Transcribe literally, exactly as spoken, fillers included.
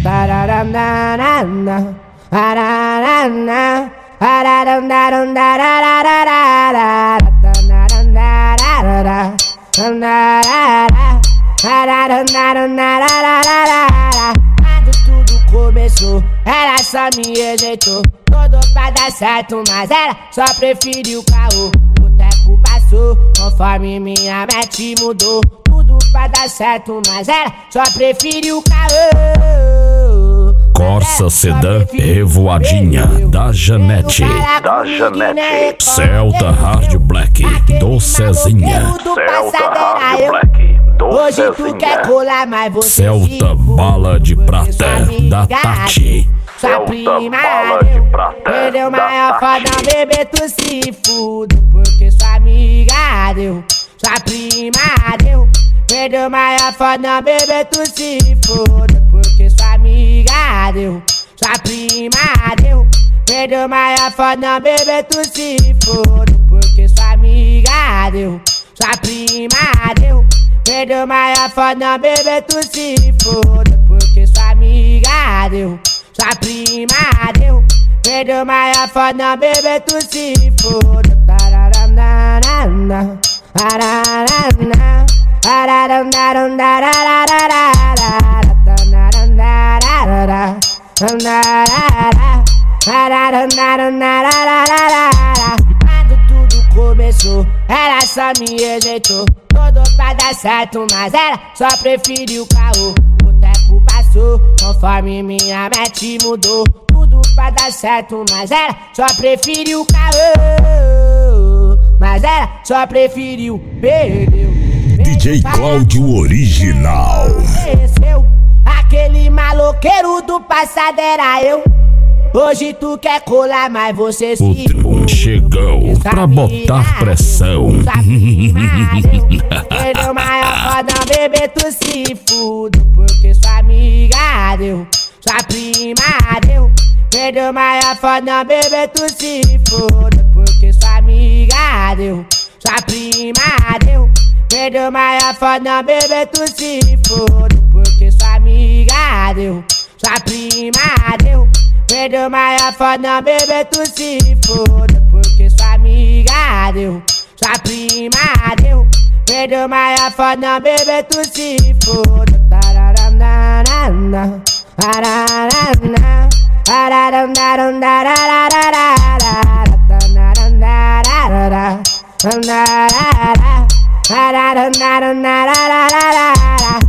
Quando tudo começou, ela só me rejeitou. Todo pra dar certo, mas ela só preferiu caô. O tempo passou, conforme minha mente mudou. Tudo pra dar certo, mas ela só preferiu caô. Corsa Sedã Revoadinha da Janete, da Janete. Celta Hard Black do Cezinha, Celta Hard Black do Hoje tu quer colar, mas você Celta Bala de Prata da Tati. Sua prima deu, perdeu maior foda, bebê, tu se fuda. Porque sua amiga deu, sua prima deu, perdeu maior foda, bebê, tu se fuda. Porque sua amiga deu, sua prima deu, perdeu maior foda, bebê, tu se fuda. Porque sua amiga deu, sua prima deu, perdeu maior foda, bebê, tu se fuda. Porque sua amiga deu, sua prima deu, perdeu maior foda, bebê, tu se foda. Tararana, tararana, quando tudo começou, ela só me rejeitou. Todo pra dar certo, mas ela só preferiu caô. O tempo passou, conforme minha mente mudou. Tudo pra dar certo, mas ela só preferiu caô. Mas ela só preferiu, perdeu. D J Cláudio Original. Conheceu aquele maloqueiro do passado era eu. Hoje tu quer colar, mas você se O tribun chegou pra botar pressão. Perdeu maior foda, bebê, tu se fuda. Porque sua amiga deu, sua prima deu, perdeu maior foda, bebê, tu se fuda. Porque sua amiga deu, sua prima deu, perdeu maior foda, bebê, tu se fuda. Porque sua amiga deu, sua prima deu, perdeu maior foda, bebê, tu se foda. Porque sua amiga deu, sua prima deu, perdeu maior foda, bebê, tu se foda. Tararana, tararana, tararana,